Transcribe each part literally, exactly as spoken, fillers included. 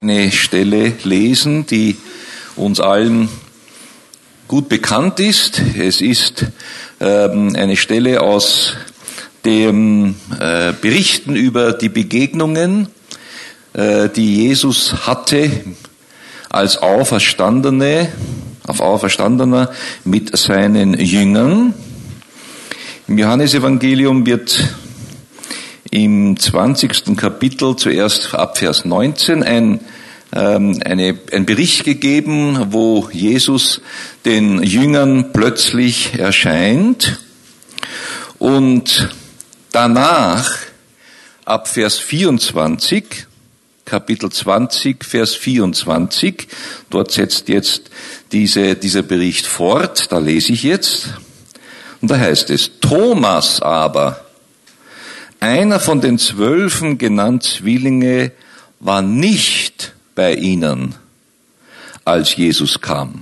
eine Stelle lesen, die uns allen gut bekannt ist. Es ist ähm, eine Stelle aus dem äh, Berichten über die Begegnungen, äh, die Jesus hatte als Auferstandene, auf Auferstandener mit seinen Jüngern. Im Johannesevangelium wird im zwanzigsten Kapitel zuerst ab Vers neunzehn ein, ähm, eine, ein Bericht gegeben, wo Jesus den Jüngern plötzlich erscheint und danach ab Vers vierundzwanzig, Kapitel zwanzig, Vers vierundzwanzig, dort setzt jetzt diese, dieser Bericht fort, da lese ich jetzt, und da heißt es, Thomas aber, einer von den Zwölfen, genannt Zwillinge, war nicht bei ihnen, als Jesus kam.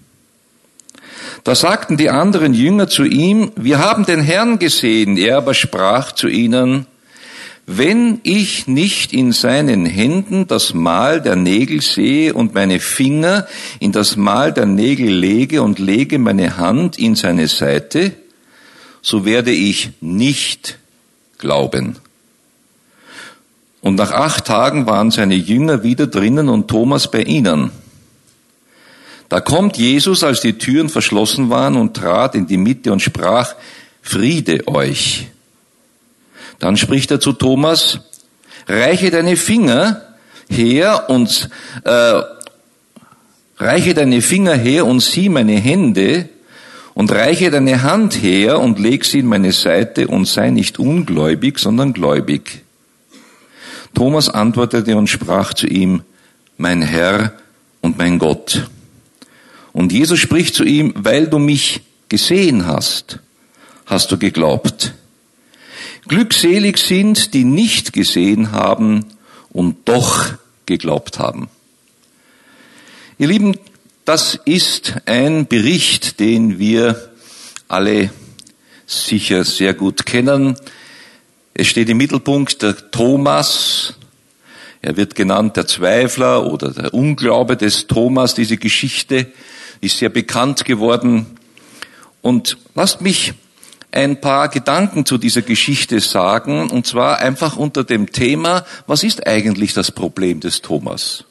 Da sagten die anderen Jünger zu ihm, wir haben den Herrn gesehen. Er aber sprach zu ihnen, wenn ich nicht in seinen Händen das Mal der Nägel sehe und meine Finger in das Mal der Nägel lege und lege meine Hand in seine Seite, so werde ich nicht glauben. Und nach acht Tagen waren seine Jünger wieder drinnen und Thomas bei ihnen. Da kommt Jesus, als die Türen verschlossen waren, und trat in die Mitte und sprach, Friede euch. Dann spricht er zu Thomas, reiche deine Finger her und äh, reiche deine Finger her und sieh meine Hände und reiche deine Hand her und leg sie in meine Seite und sei nicht ungläubig, sondern gläubig. Thomas antwortete und sprach zu ihm, mein Herr und mein Gott. Und Jesus spricht zu ihm, weil du mich gesehen hast, hast du geglaubt. Glückselig sind, die nicht gesehen haben und doch geglaubt haben. Ihr Lieben, das ist ein Bericht, den wir alle sicher sehr gut kennen. Es steht im Mittelpunkt der Thomas. Er wird genannt der Zweifler oder der Unglaube des Thomas. Diese Geschichte ist sehr bekannt geworden. Und lasst mich ein paar Gedanken zu dieser Geschichte sagen, und zwar einfach unter dem Thema, was ist eigentlich das Problem des Thomas?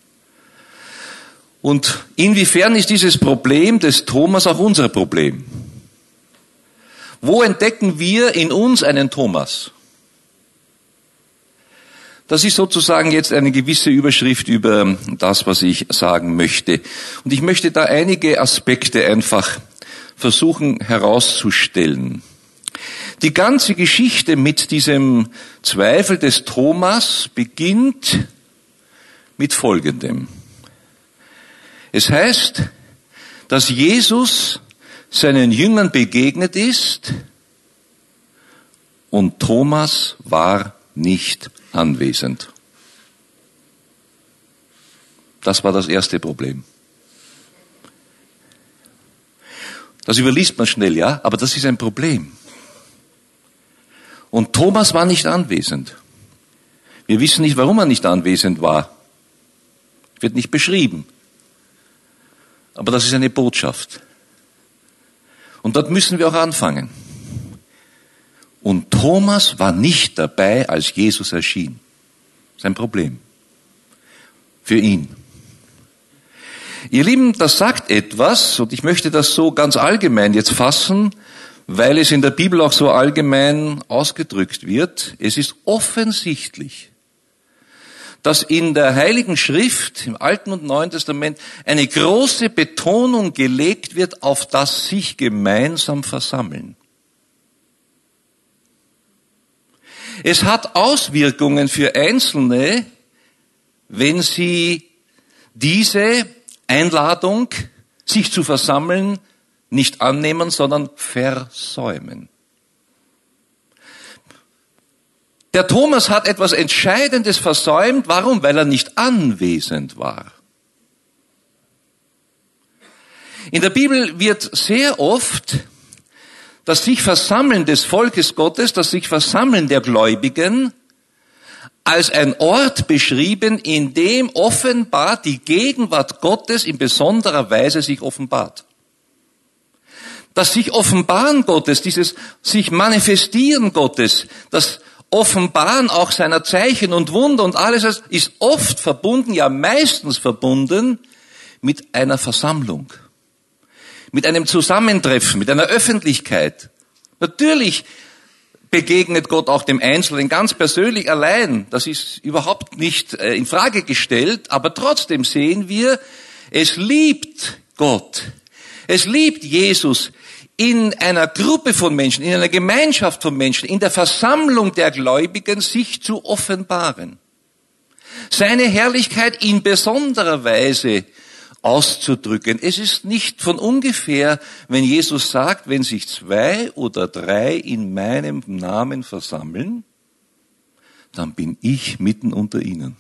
Und inwiefern ist dieses Problem des Thomas auch unser Problem? Wo entdecken wir in uns einen Thomas? Das ist sozusagen jetzt eine gewisse Überschrift über das, was ich sagen möchte. Und ich möchte da einige Aspekte einfach versuchen herauszustellen. Die ganze Geschichte mit diesem Zweifel des Thomas beginnt mit Folgendem. Es heißt, dass Jesus seinen Jüngern begegnet ist und Thomas war nicht anwesend. Das war das erste Problem. Das überliest man schnell, ja, aber das ist ein Problem. Und Thomas war nicht anwesend. Wir wissen nicht, warum er nicht anwesend war. Wird nicht beschrieben. Aber das ist eine Botschaft. Und dort müssen wir auch anfangen. Und Thomas war nicht dabei, als Jesus erschien. Das ist ein Problem. Für ihn. Ihr Lieben, das sagt etwas, und ich möchte das so ganz allgemein jetzt fassen, weil es in der Bibel auch so allgemein ausgedrückt wird. Es ist offensichtlich, dass in der Heiligen Schrift, im Alten und Neuen Testament, eine große Betonung gelegt wird auf das sich gemeinsam versammeln. Es hat Auswirkungen für Einzelne, wenn sie diese Einladung, sich zu versammeln, nicht annehmen, sondern versäumen. Der Thomas hat etwas Entscheidendes versäumt. Warum? Weil er nicht anwesend war. In der Bibel wird sehr oft das sich Versammeln des Volkes Gottes, das sich Versammeln der Gläubigen als ein Ort beschrieben, in dem offenbar die Gegenwart Gottes in besonderer Weise sich offenbart. Das sich Offenbaren Gottes, dieses sich Manifestieren Gottes, das Offenbaren auch seiner Zeichen und Wunder und alles ist oft verbunden, ja meistens verbunden mit einer Versammlung, mit einem Zusammentreffen, mit einer Öffentlichkeit. Natürlich begegnet Gott auch dem Einzelnen ganz persönlich allein. Das ist überhaupt nicht in Frage gestellt, aber trotzdem sehen wir, es liebt Gott, es liebt Jesus, in einer Gruppe von Menschen, in einer Gemeinschaft von Menschen, in der Versammlung der Gläubigen sich zu offenbaren. Seine Herrlichkeit in besonderer Weise auszudrücken. Es ist nicht von ungefähr, wenn Jesus sagt, wenn sich zwei oder drei in meinem Namen versammeln, dann bin ich mitten unter ihnen.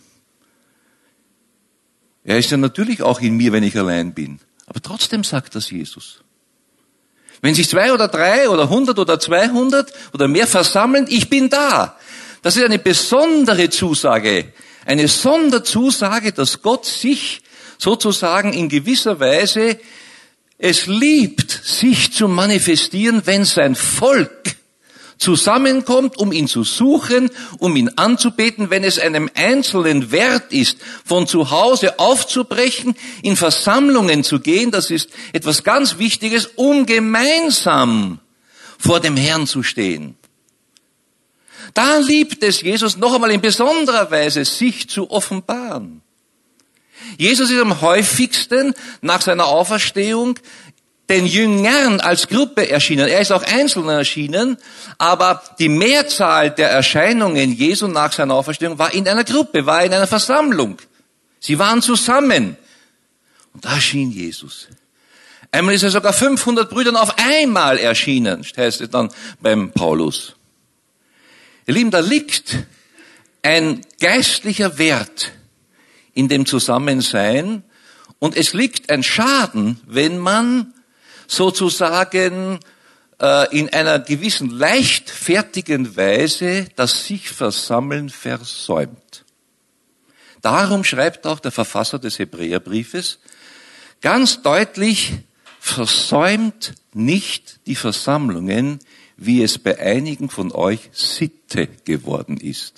Er ist ja natürlich auch in mir, wenn ich allein bin. Aber trotzdem sagt das Jesus. Wenn sich zwei oder drei oder hundert oder zweihundert oder mehr versammeln, ich bin da. Das ist eine besondere Zusage, eine Sonderzusage, dass Gott sich sozusagen in gewisser Weise es liebt, sich zu manifestieren, wenn sein Volk zusammenkommt, um ihn zu suchen, um ihn anzubeten, wenn es einem Einzelnen wert ist, von zu Hause aufzubrechen, in Versammlungen zu gehen, das ist etwas ganz Wichtiges, um gemeinsam vor dem Herrn zu stehen. Da liebt es Jesus noch einmal in besonderer Weise, sich zu offenbaren. Jesus ist am häufigsten nach seiner Auferstehung den Jüngern als Gruppe erschienen. Er ist auch einzeln erschienen, aber die Mehrzahl der Erscheinungen Jesu nach seiner Auferstehung war in einer Gruppe, war in einer Versammlung. Sie waren zusammen. Und da erschien Jesus. Einmal ist er sogar fünfhundert Brüdern auf einmal erschienen, heißt es dann beim Paulus. Ihr Lieben, da liegt ein geistlicher Wert in dem Zusammensein und es liegt ein Schaden, wenn man sozusagen äh, in einer gewissen leichtfertigen Weise das sich Versammeln versäumt. Darum schreibt auch der Verfasser des Hebräerbriefes ganz deutlich, versäumt nicht die Versammlungen, wie es bei einigen von euch Sitte geworden ist.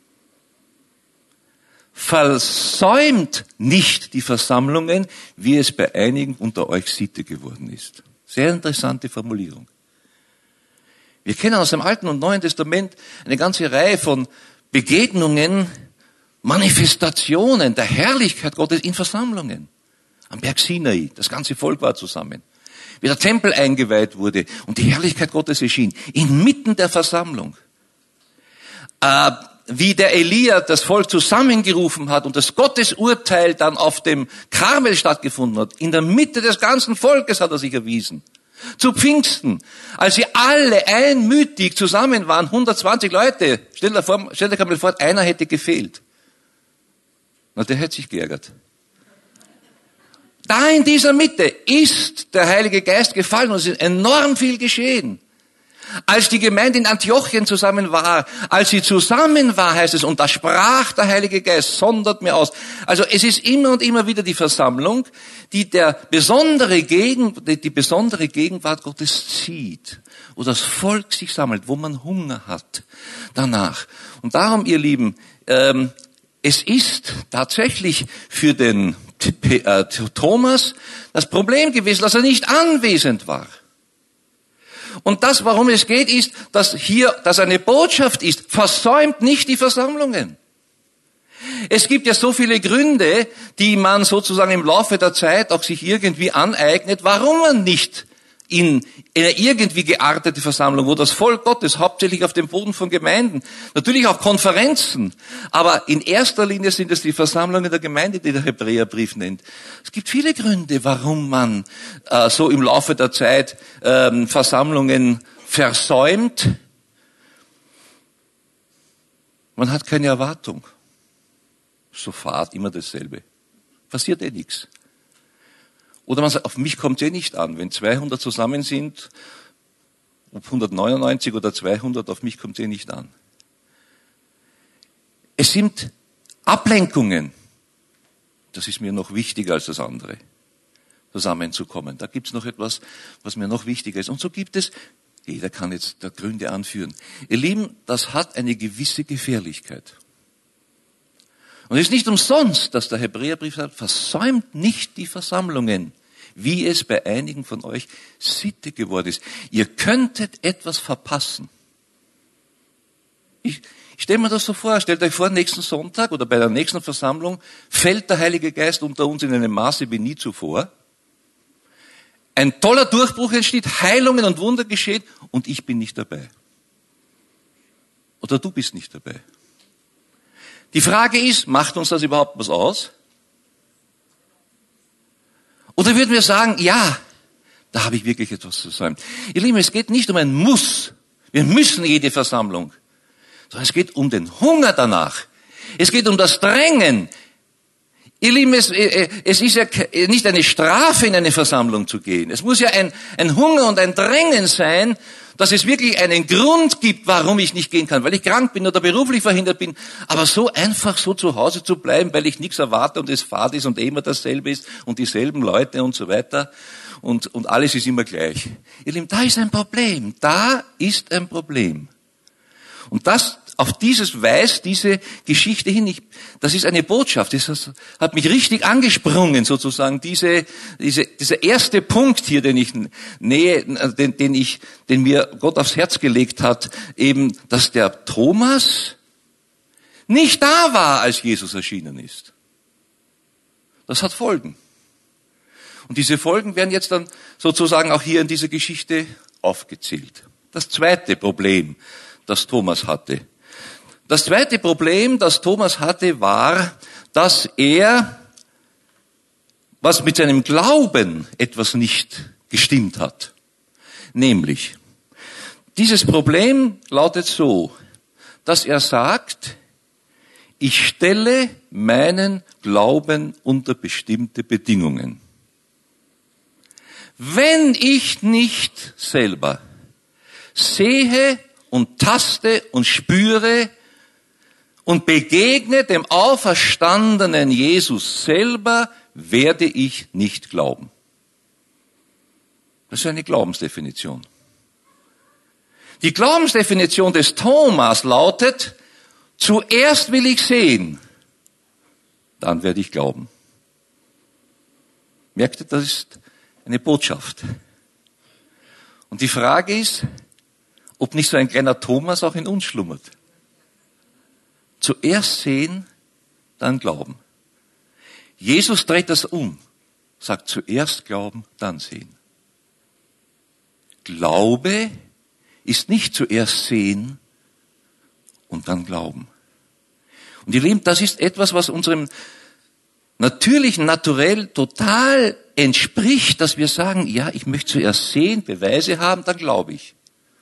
Versäumt nicht die Versammlungen, wie es bei einigen unter euch Sitte geworden ist. Sehr interessante Formulierung. Wir kennen aus dem Alten und Neuen Testament eine ganze Reihe von Begegnungen, Manifestationen der Herrlichkeit Gottes in Versammlungen. Am Berg Sinai, das ganze Volk war zusammen. Wie der Tempel eingeweiht wurde und die Herrlichkeit Gottes erschien, inmitten der Versammlung. Äh, wie der Elia das Volk zusammengerufen hat und das Gottesurteil dann auf dem Karmel stattgefunden hat. In der Mitte des ganzen Volkes hat er sich erwiesen. Zu Pfingsten, als sie alle einmütig zusammen waren, hundertzwanzig Leute, stell dir, vor, stell dir mal vor, einer hätte gefehlt. Na, der hätte sich geärgert. Da in dieser Mitte ist der Heilige Geist gefallen und es ist enorm viel geschehen. Als die Gemeinde in Antiochien zusammen war, als sie zusammen war, heißt es, und da sprach der Heilige Geist, sondert mir aus. Also es ist immer und immer wieder die Versammlung, die der besondere Gegen, die, die besondere Gegenwart Gottes zieht, wo das Volk sich sammelt, wo man Hunger hat danach. Und darum, ihr Lieben, ähm, es ist tatsächlich für den äh, Thomas das Problem gewesen, dass er nicht anwesend war. Und das, warum es geht, ist, dass hier, dass eine Botschaft ist, versäumt nicht die Versammlungen. Es gibt ja so viele Gründe, die man sozusagen im Laufe der Zeit auch sich irgendwie aneignet, warum man nicht in einer irgendwie geartete Versammlung, wo das Volk Gottes hauptsächlich auf dem Boden von Gemeinden, natürlich auch Konferenzen, aber in erster Linie sind es die Versammlungen der Gemeinde, die der Hebräerbrief nennt. Es gibt viele Gründe, warum man äh, so im Laufe der Zeit ähm, Versammlungen versäumt. Man hat keine Erwartung. Sofort immer dasselbe. Passiert eh nichts. Oder man sagt, auf mich kommt es eh nicht an. Wenn zweihundert zusammen sind, ob hundertneunundneunzig oder zweihundert, auf mich kommt es eh nicht an. Es sind Ablenkungen. Das ist mir noch wichtiger als das andere, zusammenzukommen. Da gibt es noch etwas, was mir noch wichtiger ist. Und so gibt es, jeder kann jetzt da Gründe anführen. Ihr Lieben, das hat eine gewisse Gefährlichkeit. Und es ist nicht umsonst, dass der Hebräerbrief sagt, versäumt nicht die Versammlungen, wie es bei einigen von euch Sitte geworden ist. Ihr könntet etwas verpassen. Ich, ich stelle mir das so vor, stellt euch vor, nächsten Sonntag oder bei der nächsten Versammlung fällt der Heilige Geist unter uns in einem Maße wie nie zuvor. Ein toller Durchbruch entsteht, Heilungen und Wunder geschehen und ich bin nicht dabei. Oder du bist nicht dabei. Die Frage ist, macht uns das überhaupt was aus? Oder würden wir sagen, ja, da habe ich wirklich etwas zu sagen. Ihr Lieben, es geht nicht um ein Muss. Wir müssen jede Versammlung. Sondern es geht um den Hunger danach. Es geht um das Drängen. Ihr Lieben, es, es ist ja nicht eine Strafe, in eine Versammlung zu gehen. Es muss ja ein, ein Hunger und ein Drängen sein, dass es wirklich einen Grund gibt, warum ich nicht gehen kann, weil ich krank bin oder beruflich verhindert bin. Aber so einfach so zu Hause zu bleiben, weil ich nichts erwarte und es fad ist und immer dasselbe ist und dieselben Leute und so weiter und, und alles ist immer gleich. Ihr Lieben, da ist ein Problem. Da ist ein Problem. Und das, auf dieses weist diese Geschichte hin. Ich, das ist eine Botschaft. Das hat mich richtig angesprungen, sozusagen. Diese, diese, dieser erste Punkt hier, den ich nähe, den, den ich, den mir Gott aufs Herz gelegt hat, eben, dass der Thomas nicht da war, als Jesus erschienen ist. Das hat Folgen. Und diese Folgen werden jetzt dann sozusagen auch hier in dieser Geschichte aufgezählt. Das zweite Problem, das Thomas hatte. Das zweite Problem, das Thomas hatte, war, dass er, was mit seinem Glauben etwas nicht gestimmt hat. Nämlich, dieses Problem lautet so, dass er sagt, ich stelle meinen Glauben unter bestimmte Bedingungen. Wenn ich nicht selber sehe und taste und spüre und begegne dem auferstandenen Jesus selber, werde ich nicht glauben. Das ist eine Glaubensdefinition. Die Glaubensdefinition des Thomas lautet, zuerst will ich sehen, dann werde ich glauben. Merkt ihr, das ist eine Botschaft. Und die Frage ist, ob nicht so ein kleiner Thomas auch in uns schlummert. Zuerst sehen, dann glauben. Jesus dreht das um, sagt zuerst glauben, dann sehen. Glaube ist nicht zuerst sehen und dann glauben. Und ihr Lieben, das ist etwas, was unserem natürlichen, naturell total entspricht, dass wir sagen, ja, ich möchte zuerst sehen, Beweise haben, dann glaube ich.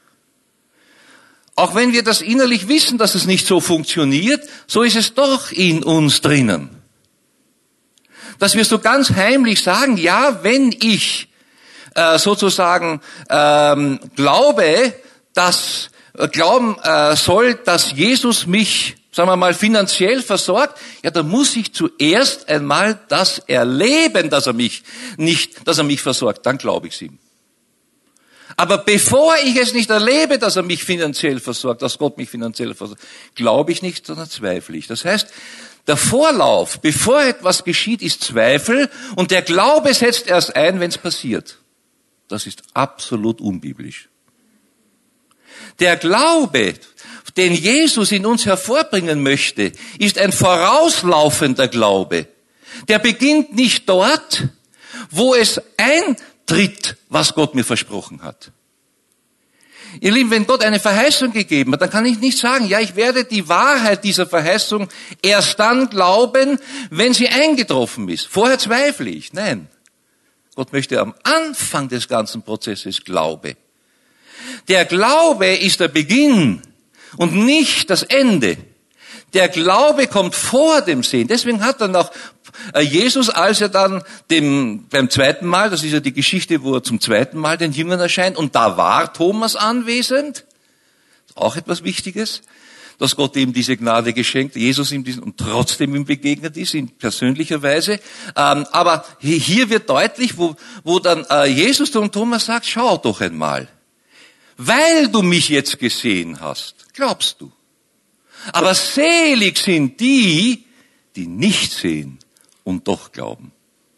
Auch wenn wir das innerlich wissen, dass es nicht so funktioniert, so ist es doch in uns drinnen. Dass wir so ganz heimlich sagen, ja, wenn ich äh, sozusagen ähm, glaube, dass äh, glauben äh, soll, dass Jesus mich, sagen wir mal, finanziell versorgt, ja, dann muss ich zuerst einmal das erleben, dass er mich nicht, dass er mich versorgt, dann glaube ich es ihm. Aber bevor ich es nicht erlebe, dass er mich finanziell versorgt, dass Gott mich finanziell versorgt, glaube ich nicht, sondern zweifle ich. Das heißt, der Vorlauf, bevor etwas geschieht, ist Zweifel und der Glaube setzt erst ein, wenn es passiert. Das ist absolut unbiblisch. Der Glaube, den Jesus in uns hervorbringen möchte, ist ein vorauslaufender Glaube. Der beginnt nicht dort, wo es eintritt, was Gott mir versprochen hat. Ihr Lieben, wenn Gott eine Verheißung gegeben hat, dann kann ich nicht sagen, ja, ich werde die Wahrheit dieser Verheißung erst dann glauben, wenn sie eingetroffen ist. Vorher zweifle ich. Nein. Gott möchte am Anfang des ganzen Prozesses Glaube. Der Glaube ist der Beginn und nicht das Ende. Der Glaube kommt vor dem Sehen. Deswegen hat dann auch Jesus, als er dann dem, beim zweiten Mal, das ist ja die Geschichte, wo er zum zweiten Mal den Jüngern erscheint, und da war Thomas anwesend, auch etwas Wichtiges, dass Gott ihm diese Gnade geschenkt, Jesus ihm diesen, und trotzdem ihm begegnet ist, in persönlicher Weise. Ähm, aber hier wird deutlich, wo, wo dann äh, Jesus zu Thomas sagt, schau doch einmal. Weil du mich jetzt gesehen hast, glaubst du. Aber selig sind die, die nicht sehen und doch glauben.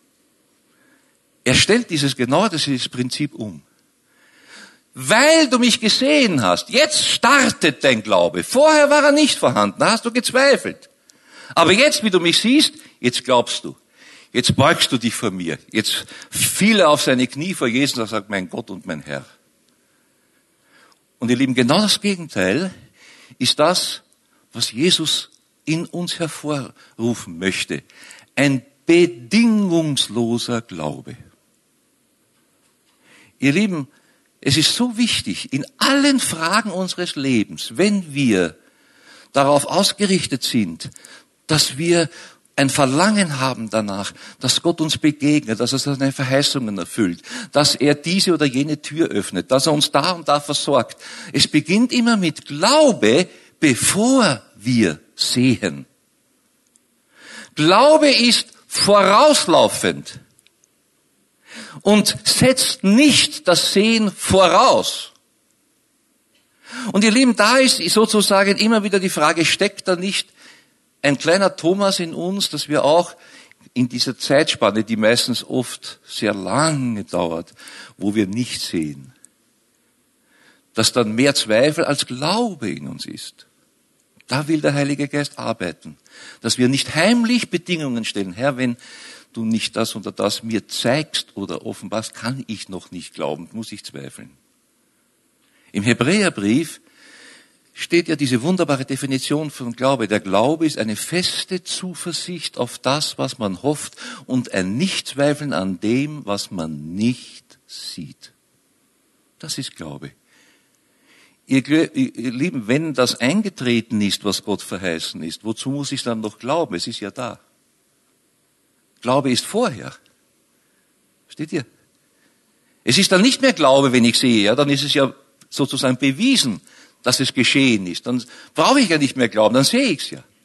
Er stellt dieses genau dieses Prinzip um. Weil du mich gesehen hast, jetzt startet dein Glaube. Vorher war er nicht vorhanden, da hast du gezweifelt. Aber jetzt, wie du mich siehst, jetzt glaubst du. Jetzt beugst du dich vor mir. Jetzt fiel er auf seine Knie vor Jesus und sagt, mein Gott und mein Herr. Und ihr Lieben, genau das Gegenteil ist das, was Jesus in uns hervorrufen möchte. Ein bedingungsloser Glaube. Ihr Lieben, es ist so wichtig, in allen Fragen unseres Lebens, wenn wir darauf ausgerichtet sind, dass wir ein Verlangen haben danach, dass Gott uns begegnet, dass er seine Verheißungen erfüllt, dass er diese oder jene Tür öffnet, dass er uns da und da versorgt. Es beginnt immer mit Glaube, bevor wir sehen. Glaube ist vorauslaufend und setzt nicht das Sehen voraus. Und ihr Lieben, da ist sozusagen immer wieder die Frage, steckt da nicht ein kleiner Thomas in uns, dass wir auch in dieser Zeitspanne, die meistens oft sehr lange dauert, wo wir nicht sehen, dass dann mehr Zweifel als Glaube in uns ist. Da will der Heilige Geist arbeiten, dass wir nicht heimlich Bedingungen stellen. Herr, wenn du nicht das oder das mir zeigst oder offenbarst, kann ich noch nicht glauben, muss ich zweifeln. Im Hebräerbrief steht ja diese wunderbare Definition von Glaube. Der Glaube ist eine feste Zuversicht auf das, was man hofft und ein Nichtzweifeln an dem, was man nicht sieht. Das ist Glaube. Ihr, ihr Lieben, wenn das eingetreten ist, was Gott verheißen ist, wozu muss ich dann noch glauben? Es ist ja da. Glaube ist vorher. Versteht ihr? Es ist dann nicht mehr Glaube, wenn ich sehe, ja, dann ist es ja sozusagen bewiesen, dass es geschehen ist. Dann brauche ich ja nicht mehr glauben, dann sehe ich es ja.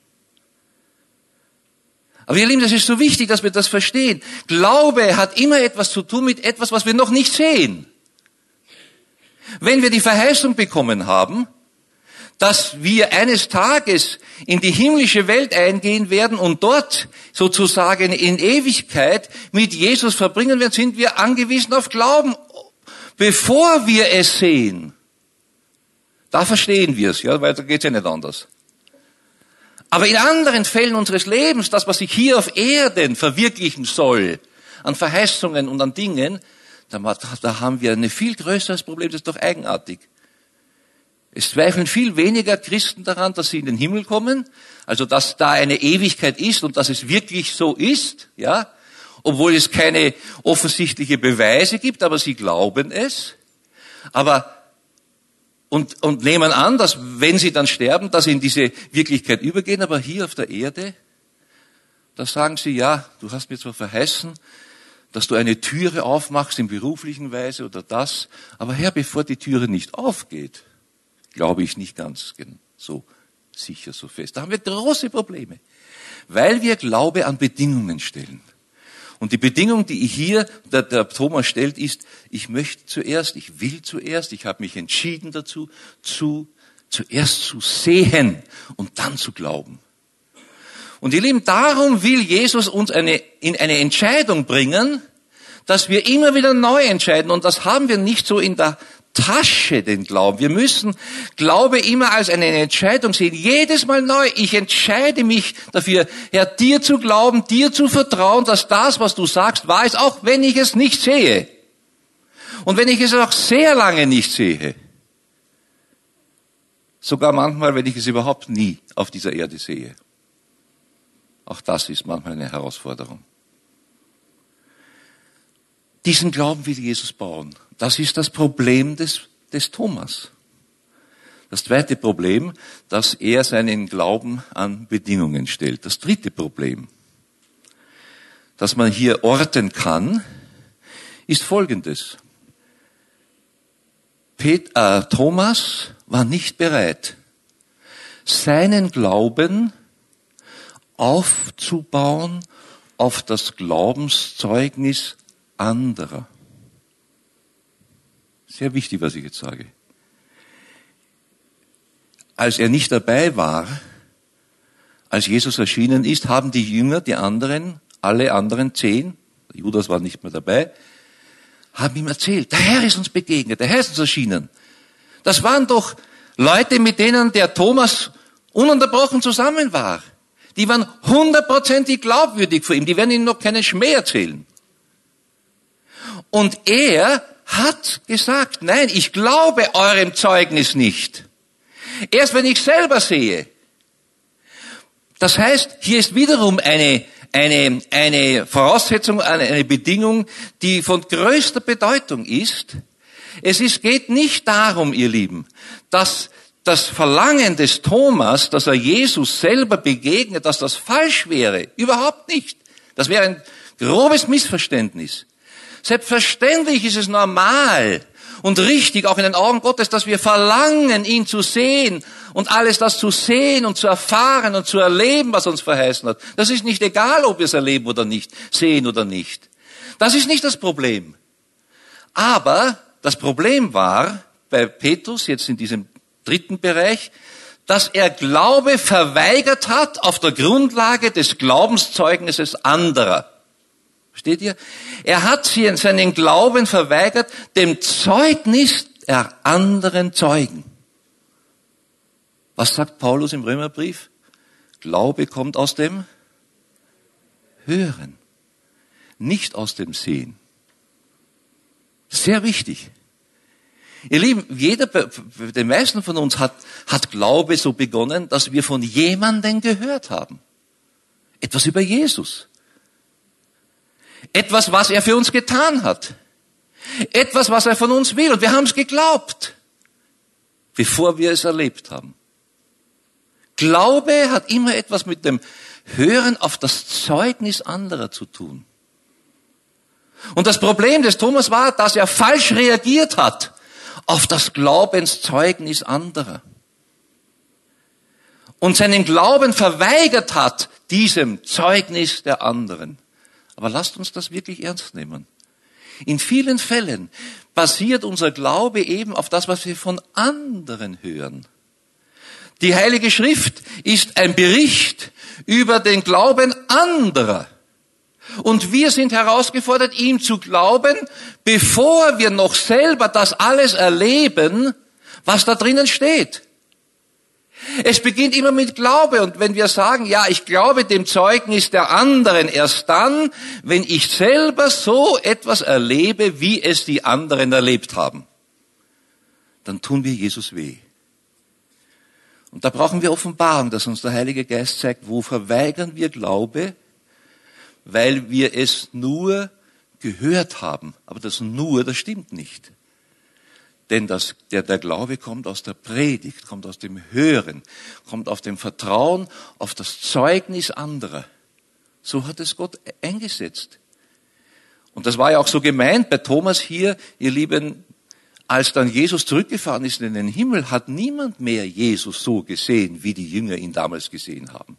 Aber ihr Lieben, das ist so wichtig, dass wir das verstehen. Glaube hat immer etwas zu tun mit etwas, was wir noch nicht sehen. Wenn wir die Verheißung bekommen haben, dass wir eines Tages in die himmlische Welt eingehen werden und dort sozusagen in Ewigkeit mit Jesus verbringen werden, sind wir angewiesen auf Glauben, bevor wir es sehen. Da verstehen wir es, ja, weil da geht's ja nicht anders. Aber in anderen Fällen unseres Lebens, das, was sich hier auf Erden verwirklichen soll, an Verheißungen und an Dingen, da, da haben wir ein viel größeres Problem, das ist doch eigenartig. Es zweifeln viel weniger Christen daran, dass sie in den Himmel kommen, also dass da eine Ewigkeit ist und dass es wirklich so ist, ja, obwohl es keine offensichtliche Beweise gibt, aber sie glauben es. Aber Und, und nehmen an, dass, wenn sie dann sterben, dass sie in diese Wirklichkeit übergehen. Aber hier auf der Erde, da sagen sie, ja, du hast mir zwar verheißen, dass du eine Türe aufmachst in beruflichen Weise oder das. Aber Herr, bevor die Türe nicht aufgeht, glaube ich nicht ganz so sicher, so fest. Da haben wir große Probleme, weil wir Glaube an Bedingungen stellen. Und die Bedingung, die hier der, der Thomas stellt, ist, ich möchte zuerst, ich will zuerst, ich habe mich entschieden dazu, zu, zuerst zu sehen und dann zu glauben. Und ihr Lieben, darum will Jesus uns eine, in eine Entscheidung bringen, dass wir immer wieder neu entscheiden. Und das haben wir nicht so in der Tasche, den Glauben. Wir müssen Glaube immer als eine Entscheidung sehen. Jedes Mal neu. Ich entscheide mich dafür, Herr, dir zu glauben, dir zu vertrauen, dass das, was du sagst, wahr ist, auch wenn ich es nicht sehe. Und wenn ich es auch sehr lange nicht sehe. Sogar manchmal, wenn ich es überhaupt nie auf dieser Erde sehe. Auch das ist manchmal eine Herausforderung. Diesen Glauben will Jesus bauen. Das ist das Problem des, des Thomas. Das zweite Problem, dass er seinen Glauben an Bedingungen stellt. Das dritte Problem, das man hier orten kann, ist folgendes. Pet, äh, Thomas war nicht bereit, seinen Glauben aufzubauen auf das Glaubenszeugnis anderer. Sehr wichtig, was ich jetzt sage. Als er nicht dabei war, als Jesus erschienen ist, haben die Jünger, die anderen, alle anderen zehn, Judas war nicht mehr dabei, haben ihm erzählt, der Herr ist uns begegnet, der Herr ist uns erschienen. Das waren doch Leute, mit denen der Thomas ununterbrochen zusammen war. Die waren hundertprozentig glaubwürdig für ihn, die werden ihm noch keinen Schmäh erzählen. Und er hat gesagt, nein, ich glaube eurem Zeugnis nicht. Erst wenn ich selber sehe. Das heißt, hier ist wiederum eine, eine, eine Voraussetzung, eine, eine Bedingung, die von größter Bedeutung ist. Es ist, geht nicht darum, ihr Lieben, dass das Verlangen des Thomas, dass er Jesus selber begegnet, dass das falsch wäre. Überhaupt nicht. Das wäre ein grobes Missverständnis. Selbstverständlich ist es normal und richtig, auch in den Augen Gottes, dass wir verlangen, ihn zu sehen und alles das zu sehen und zu erfahren und zu erleben, was uns verheißen hat. Das ist nicht egal, ob wir es erleben oder nicht, sehen oder nicht. Das ist nicht das Problem. Aber das Problem war bei Petrus, jetzt in diesem dritten Bereich, dass er Glaube verweigert hat auf der Grundlage des Glaubenszeugnisses anderer. Versteht ihr? Er hat seinen Glauben verweigert dem Zeugnis der anderen Zeugen. Was sagt Paulus im Römerbrief? Glaube kommt aus dem Hören, nicht aus dem Sehen. Sehr wichtig. Ihr Lieben, jeder, den meisten von uns hat, hat Glaube so begonnen, dass wir von jemandem gehört haben. Etwas über Jesus. Etwas, was er für uns getan hat. Etwas, was er von uns will. Und wir haben es geglaubt, bevor wir es erlebt haben. Glaube hat immer etwas mit dem Hören auf das Zeugnis anderer zu tun. Und das Problem des Thomas war, dass er falsch reagiert hat auf das Glaubenszeugnis anderer. Und seinen Glauben verweigert hat, diesem Zeugnis der anderen. Aber lasst uns das wirklich ernst nehmen. In vielen Fällen basiert unser Glaube eben auf das, was wir von anderen hören. Die Heilige Schrift ist ein Bericht über den Glauben anderer. Und wir sind herausgefordert, ihm zu glauben, bevor wir noch selber das alles erleben, was da drinnen steht. Es beginnt immer mit Glaube. Und wenn wir sagen, ja, ich glaube dem Zeugnis der anderen erst dann, wenn ich selber so etwas erlebe, wie es die anderen erlebt haben, dann tun wir Jesus weh. Und da brauchen wir Offenbarung, dass uns der Heilige Geist zeigt, wo verweigern wir Glaube, weil wir es nur gehört haben. Aber das nur, das stimmt nicht. Denn das, der, der Glaube kommt aus der Predigt, kommt aus dem Hören, kommt auf dem Vertrauen, auf das Zeugnis anderer. So hat es Gott eingesetzt. Und das war ja auch so gemeint bei Thomas hier, ihr Lieben, als dann Jesus zurückgefahren ist in den Himmel, hat niemand mehr Jesus so gesehen, wie die Jünger ihn damals gesehen haben.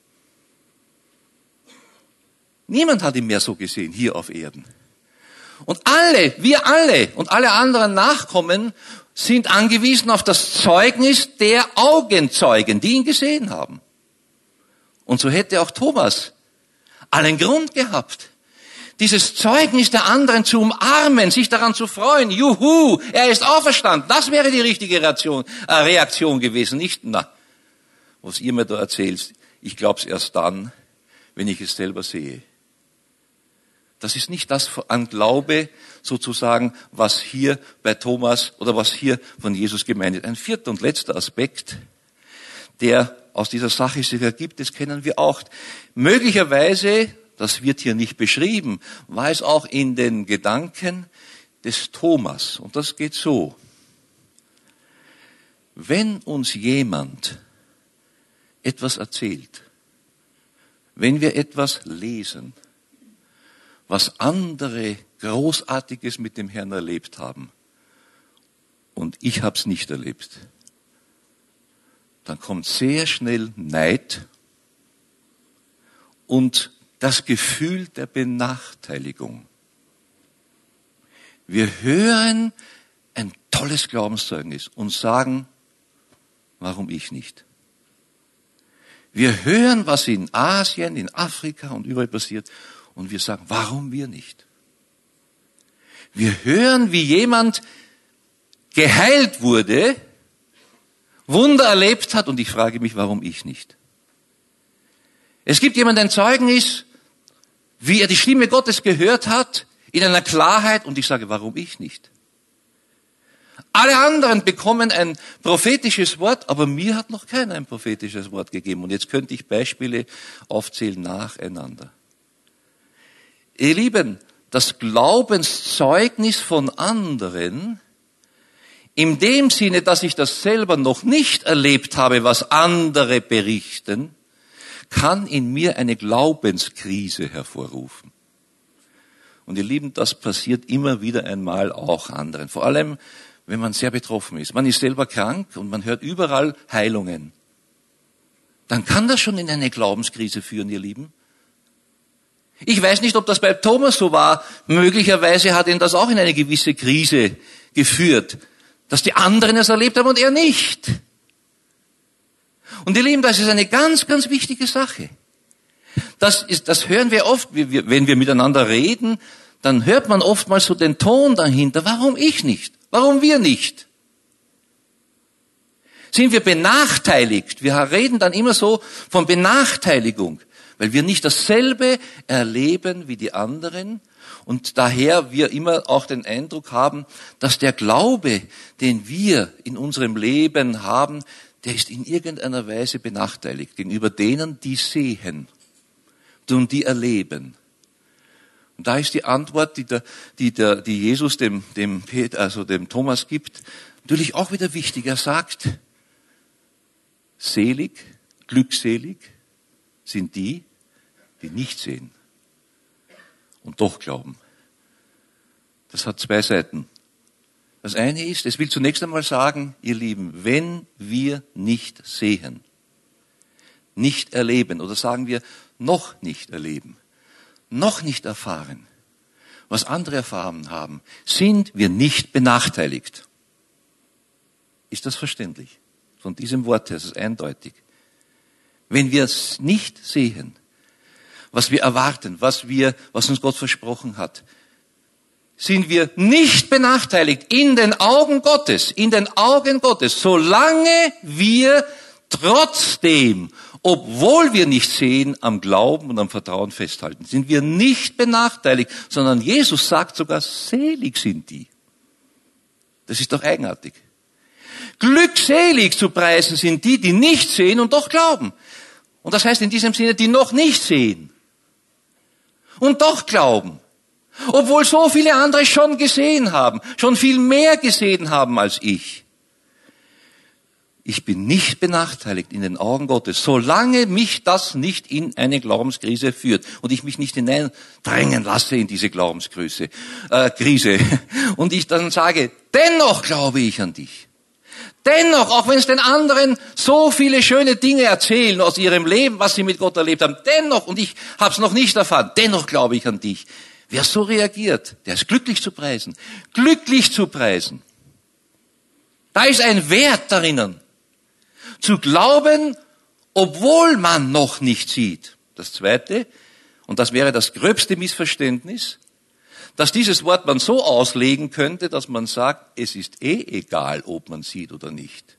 Niemand hat ihn mehr so gesehen, hier auf Erden. Und alle, wir alle und alle anderen Nachkommen sind angewiesen auf das Zeugnis der Augenzeugen, die ihn gesehen haben. Und so hätte auch Thomas einen Grund gehabt, dieses Zeugnis der anderen zu umarmen, sich daran zu freuen. Juhu, er ist auferstanden. Das wäre die richtige Reaktion, äh, Reaktion gewesen. Nicht, na, was ihr mir da erzählt, ich glaub's erst dann, wenn ich es selber sehe. Das ist nicht das an Glaube sozusagen, was hier bei Thomas oder was hier von Jesus gemeint ist. Ein vierter und letzter Aspekt, der aus dieser Sache sich ergibt, das kennen wir auch. Möglicherweise, das wird hier nicht beschrieben, war es auch in den Gedanken des Thomas. Und das geht so. Wenn uns jemand etwas erzählt, wenn wir etwas lesen, was andere Großartiges mit dem Herrn erlebt haben, und ich habe es nicht erlebt, dann kommt sehr schnell Neid und das Gefühl der Benachteiligung. Wir hören ein tolles Glaubenszeugnis und sagen, warum ich nicht? Wir hören, was in Asien, in Afrika und überall passiert und wir sagen, warum wir nicht? Wir hören, wie jemand geheilt wurde, Wunder erlebt hat und ich frage mich, warum ich nicht? Es gibt jemanden, der ein Zeugnis, wie er die Stimme Gottes gehört hat, in einer Klarheit und ich sage, warum ich nicht? Alle anderen bekommen ein prophetisches Wort, aber mir hat noch keiner ein prophetisches Wort gegeben. Und jetzt könnte ich Beispiele aufzählen nacheinander. Ihr Lieben, das Glaubenszeugnis von anderen, in dem Sinne, dass ich das selber noch nicht erlebt habe, was andere berichten, kann in mir eine Glaubenskrise hervorrufen. Und ihr Lieben, das passiert immer wieder einmal auch anderen. Vor allem, wenn man sehr betroffen ist. Man ist selber krank und man hört überall Heilungen. Dann kann das schon in eine Glaubenskrise führen, ihr Lieben. Ich weiß nicht, ob das bei Thomas so war. Möglicherweise hat ihn das auch in eine gewisse Krise geführt, dass die anderen es erlebt haben und er nicht. Und ihr Lieben, das ist eine ganz, ganz wichtige Sache. Das ist, das hören wir oft, wenn wir miteinander reden, dann hört man oftmals so den Ton dahinter. Warum ich nicht? Warum wir nicht? Sind wir benachteiligt? Wir reden dann immer so von Benachteiligung, weil wir nicht dasselbe erleben wie die anderen und daher wir immer auch den Eindruck haben, dass der Glaube, den wir in unserem Leben haben, der ist in irgendeiner Weise benachteiligt gegenüber denen, die sehen und die erleben. Und da ist die Antwort, die, der, die, der, die Jesus dem, dem, also dem Thomas gibt, natürlich auch wieder wichtig. Er sagt, selig, glückselig sind die, die nicht sehen und doch glauben. Das hat zwei Seiten. Das eine ist, es will zunächst einmal sagen, ihr Lieben, wenn wir nicht sehen, nicht erleben oder sagen wir noch nicht erleben, noch nicht erfahren, was andere erfahren haben, sind wir nicht benachteiligt. Ist das verständlich? Von diesem Wort her ist es eindeutig. Wenn wir es nicht sehen, was wir erwarten, was wir, was uns Gott versprochen hat, sind wir nicht benachteiligt in den Augen Gottes, in den Augen Gottes, solange wir trotzdem, obwohl wir nicht sehen, am Glauben und am Vertrauen festhalten. Sind wir nicht benachteiligt, sondern Jesus sagt sogar, selig sind die. Das ist doch eigenartig. Glückselig zu preisen sind die, die nicht sehen und doch glauben. Und das heißt in diesem Sinne, die noch nicht sehen und doch glauben. Obwohl so viele andere schon gesehen haben, schon viel mehr gesehen haben als ich. Ich bin nicht benachteiligt in den Augen Gottes, solange mich das nicht in eine Glaubenskrise führt und ich mich nicht hineindrängen lasse in diese Glaubenskrise, äh, Krise. Und ich dann sage, dennoch glaube ich an dich. Dennoch, auch wenn es den anderen so viele schöne Dinge erzählen aus ihrem Leben, was sie mit Gott erlebt haben, dennoch, und ich habe es noch nicht erfahren, dennoch glaube ich an dich. Wer so reagiert, der ist glücklich zu preisen. Glücklich zu preisen. Da ist ein Wert darin. Zu glauben, obwohl man noch nicht sieht. Das Zweite, und das wäre das gröbste Missverständnis, dass dieses Wort man so auslegen könnte, dass man sagt, es ist eh egal, ob man sieht oder nicht.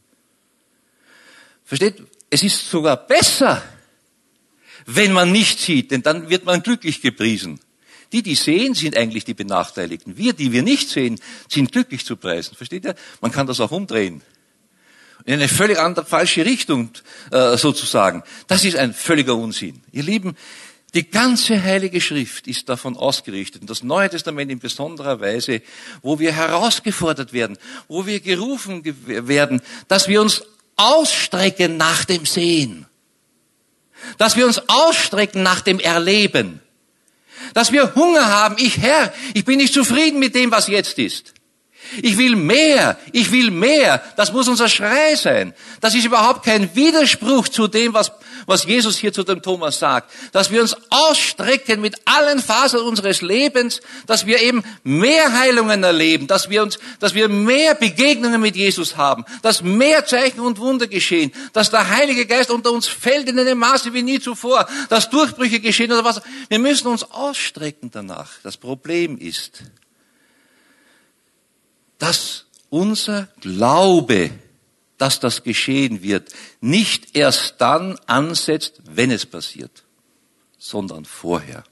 Versteht? Es ist sogar besser, wenn man nicht sieht, denn dann wird man glücklich gepriesen. Die, die sehen, sind eigentlich die Benachteiligten. Wir, die wir nicht sehen, sind glücklich zu preisen. Versteht ihr? Man kann das auch umdrehen. In eine völlig andere, falsche Richtung äh, sozusagen. Das ist ein völliger Unsinn. Ihr Lieben, die ganze Heilige Schrift ist davon ausgerichtet, und das Neue Testament in besonderer Weise, wo wir herausgefordert werden, wo wir gerufen werden, dass wir uns ausstrecken nach dem Sehen, dass wir uns ausstrecken nach dem Erleben, dass wir Hunger haben. Ich, Herr, ich bin nicht zufrieden mit dem, was jetzt ist. Ich will mehr, ich will mehr. Das muss unser Schrei sein. Das ist überhaupt kein Widerspruch zu dem, was, was Jesus hier zu dem Thomas sagt. Dass wir uns ausstrecken mit allen Fasern unseres Lebens, dass wir eben mehr Heilungen erleben, dass wir uns, dass wir mehr Begegnungen mit Jesus haben, dass mehr Zeichen und Wunder geschehen, dass der Heilige Geist unter uns fällt in einem Maße wie nie zuvor, dass Durchbrüche geschehen oder was. Wir müssen uns ausstrecken danach. Das Problem ist, dass unser Glaube, dass das geschehen wird, nicht erst dann ansetzt, wenn es passiert, sondern vorher.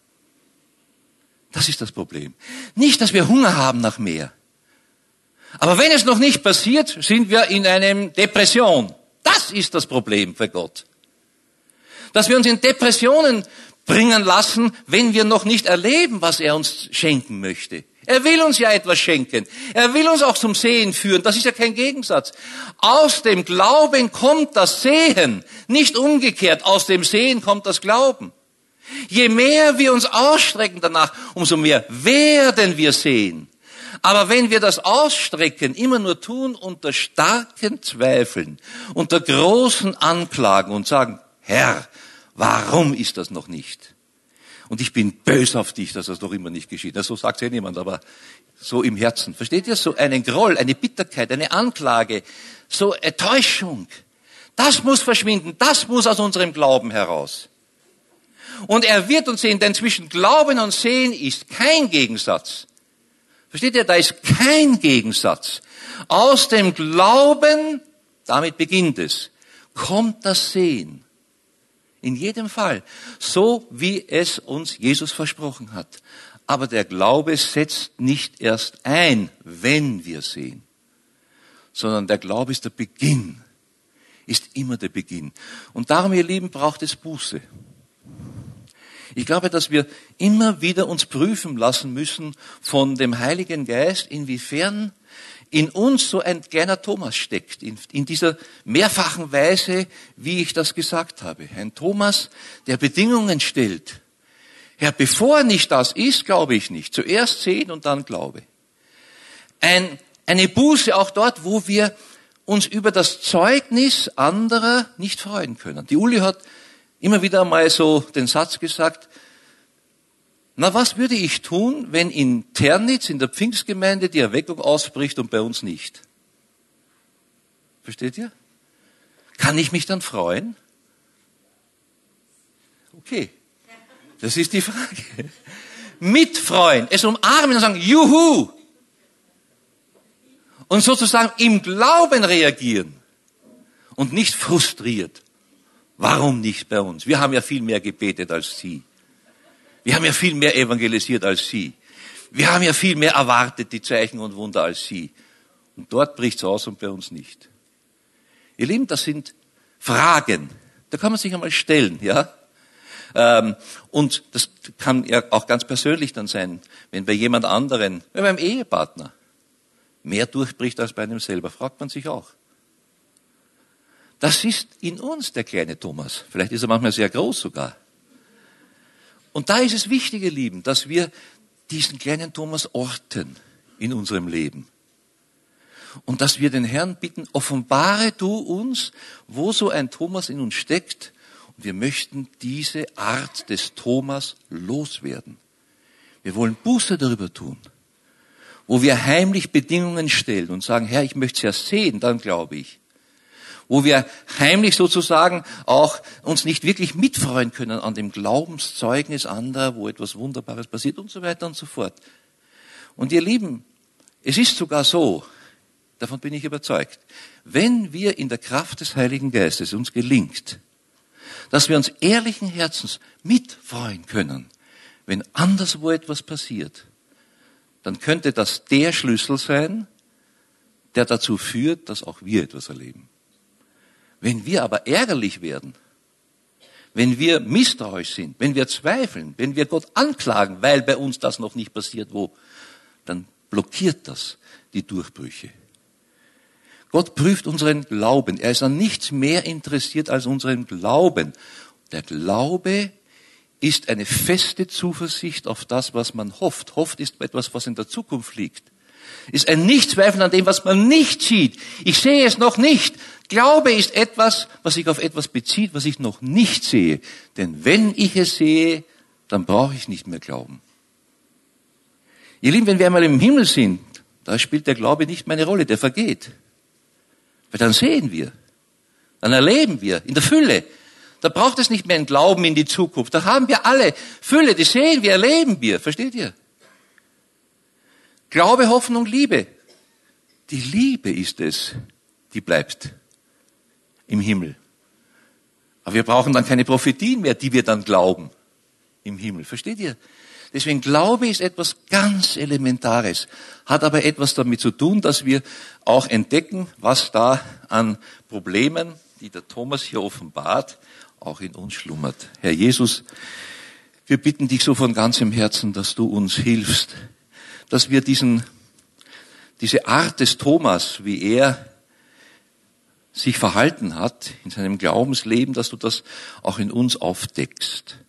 Das ist das Problem. Nicht, dass wir Hunger haben nach mehr. Aber wenn es noch nicht passiert, sind wir in einer Depression. Das ist das Problem für Gott. Dass wir uns in Depressionen bringen lassen, wenn wir noch nicht erleben, was er uns schenken möchte. Er will uns ja etwas schenken. Er will uns auch zum Sehen führen. Das ist ja kein Gegensatz. Aus dem Glauben kommt das Sehen, nicht umgekehrt. Aus dem Sehen kommt das Glauben. Je mehr wir uns ausstrecken danach, umso mehr werden wir sehen. Aber wenn wir das Ausstrecken immer nur tun unter starken Zweifeln, unter großen Anklagen und sagen, Herr, warum ist das noch nicht? Und ich bin böse auf dich, dass das noch immer nicht geschieht. So sagt ja niemand, aber so im Herzen. Versteht ihr? So einen Groll, eine Bitterkeit, eine Anklage, so eine Täuschung. Das muss verschwinden. Das muss aus unserem Glauben heraus. Und er wird uns sehen, denn zwischen Glauben und Sehen ist kein Gegensatz. Versteht ihr? Da ist kein Gegensatz. Aus dem Glauben, damit beginnt es, kommt das Sehen. In jedem Fall. So wie es uns Jesus versprochen hat. Aber der Glaube setzt nicht erst ein, wenn wir sehen. Sondern der Glaube ist der Beginn. Ist immer der Beginn. Und darum, ihr Lieben, braucht es Buße. Ich glaube, dass wir immer wieder uns prüfen lassen müssen von dem Heiligen Geist, inwiefern in uns so ein kleiner Thomas steckt, in, in dieser mehrfachen Weise, wie ich das gesagt habe. Ein Thomas, der Bedingungen stellt. Herr, bevor nicht das ist, glaube ich nicht. Zuerst sehen und dann Glaube. Ein, eine Buße auch dort, wo wir uns über das Zeugnis anderer nicht freuen können. Die Uli hat immer wieder mal so den Satz gesagt, na, was würde ich tun, wenn in Ternitz, in der Pfingstgemeinde, die Erweckung ausbricht und bei uns nicht? Versteht ihr? Kann ich mich dann freuen? Okay, das ist die Frage. Mitfreuen, es umarmen und sagen, juhu! Und sozusagen im Glauben reagieren und nicht frustriert. Warum nicht bei uns? Wir haben ja viel mehr gebetet als Sie. Wir haben ja viel mehr evangelisiert als Sie. Wir haben ja viel mehr erwartet, die Zeichen und Wunder als Sie. Und dort bricht's aus und bei uns nicht. Ihr Lieben, das sind Fragen. Da kann man sich einmal stellen, ja. Und das kann ja auch ganz persönlich dann sein, wenn bei jemand anderen, bei meinem Ehepartner, mehr durchbricht als bei einem selber, fragt man sich auch. Das ist in uns der kleine Thomas. Vielleicht ist er manchmal sehr groß sogar. Und da ist es wichtig, ihr Lieben, dass wir diesen kleinen Thomas orten in unserem Leben. Und dass wir den Herrn bitten, offenbare du uns, wo so ein Thomas in uns steckt. Und wir möchten diese Art des Thomas loswerden. Wir wollen Buße darüber tun. Wo wir heimlich Bedingungen stellen und sagen, Herr, ich möchte es ja sehen, dann glaube ich. Wo wir heimlich sozusagen auch uns nicht wirklich mitfreuen können an dem Glaubenszeugnis anderer, wo etwas Wunderbares passiert und so weiter und so fort. Und ihr Lieben, es ist sogar so, davon bin ich überzeugt, wenn wir in der Kraft des Heiligen Geistes uns gelingt, dass wir uns ehrlichen Herzens mitfreuen können, wenn anderswo etwas passiert, dann könnte das der Schlüssel sein, der dazu führt, dass auch wir etwas erleben. Wenn wir aber ärgerlich werden, wenn wir misstrauisch sind, wenn wir zweifeln, wenn wir Gott anklagen, weil bei uns das noch nicht passiert, wo, dann blockiert das die Durchbrüche. Gott prüft unseren Glauben. Er ist an nichts mehr interessiert als unseren Glauben. Der Glaube ist eine feste Zuversicht auf das, was man hofft. Hofft ist etwas, was in der Zukunft liegt. Ist ein Nichtzweifeln an dem, was man nicht sieht. Ich sehe es noch nicht. Glaube ist etwas, was sich auf etwas bezieht, was ich noch nicht sehe. Denn wenn ich es sehe, dann brauche ich nicht mehr glauben. Ihr Lieben, wenn wir einmal im Himmel sind, da spielt der Glaube nicht mehr eine Rolle, der vergeht. Weil dann sehen wir, dann erleben wir in der Fülle. Da braucht es nicht mehr einen Glauben in die Zukunft. Da haben wir alle Fülle, die sehen wir, erleben wir. Versteht ihr? Glaube, Hoffnung, Liebe. Die Liebe ist es, die bleibt im Himmel. Aber wir brauchen dann keine Prophetien mehr, die wir dann glauben im Himmel. Versteht ihr? Deswegen Glaube ist etwas ganz Elementares, hat aber etwas damit zu tun, dass wir auch entdecken, was da an Problemen, die der Thomas hier offenbart, auch in uns schlummert. Herr Jesus, wir bitten dich so von ganzem Herzen, dass du uns hilfst, dass wir diesen, diese Art des Thomas, wie er sich verhalten hat in seinem Glaubensleben, dass du das auch in uns aufdeckst.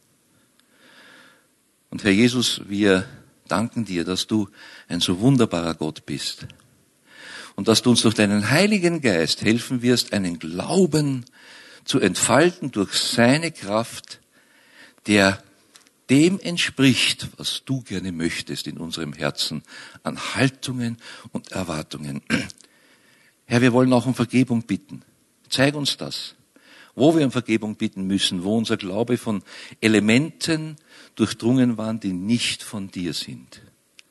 Und Herr Jesus, wir danken dir, dass du ein so wunderbarer Gott bist und dass du uns durch deinen Heiligen Geist helfen wirst, einen Glauben zu entfalten durch seine Kraft, der dem entspricht, was du gerne möchtest in unserem Herzen an Haltungen und Erwartungen. Herr, wir wollen auch um Vergebung bitten. Zeig uns das, wo wir um Vergebung bitten müssen, wo unser Glaube von Elementen durchdrungen waren, die nicht von dir sind.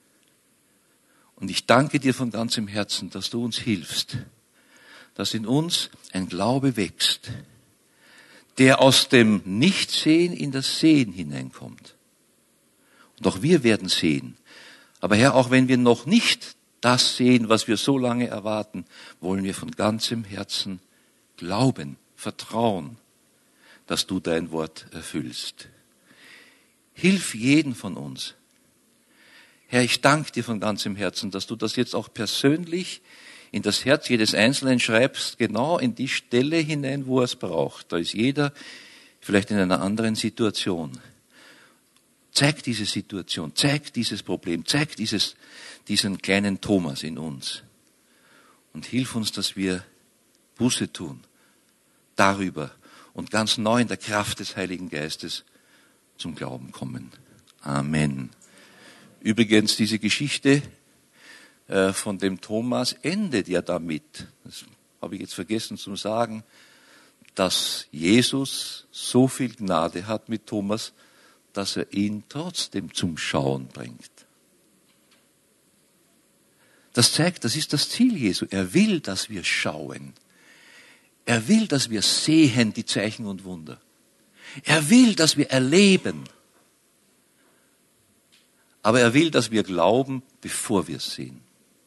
Und ich danke dir von ganzem Herzen, dass du uns hilfst, dass in uns ein Glaube wächst, der aus dem Nichtsehen in das Sehen hineinkommt. Und auch wir werden sehen. Aber Herr, auch wenn wir noch nicht das sehen, was wir so lange erwarten, wollen wir von ganzem Herzen glauben, vertrauen, dass du dein Wort erfüllst. Hilf jeden von uns. Herr, ich danke dir von ganzem Herzen, dass du das jetzt auch persönlich in das Herz jedes Einzelnen schreibst, genau in die Stelle hinein, wo er es braucht. Da ist jeder vielleicht in einer anderen Situation. Zeig diese Situation, zeig dieses Problem, zeig dieses, diesen kleinen Thomas in uns. Und hilf uns, dass wir Buße tun darüber und ganz neu in der Kraft des Heiligen Geistes zum Glauben kommen. Amen. Übrigens, diese Geschichte äh, von dem Thomas endet ja damit, das habe ich jetzt vergessen zu sagen, dass Jesus so viel Gnade hat mit Thomas, dass er ihn trotzdem zum Schauen bringt. Das zeigt, das ist das Ziel Jesu. Er will, dass wir schauen. Er will, dass wir sehen die Zeichen und Wunder. Er will, dass wir erleben. Aber er will, dass wir glauben, bevor wir es sehen.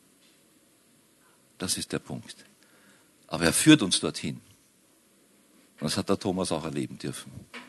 Das ist der Punkt. Aber er führt uns dorthin. Das hat der Thomas auch erleben dürfen.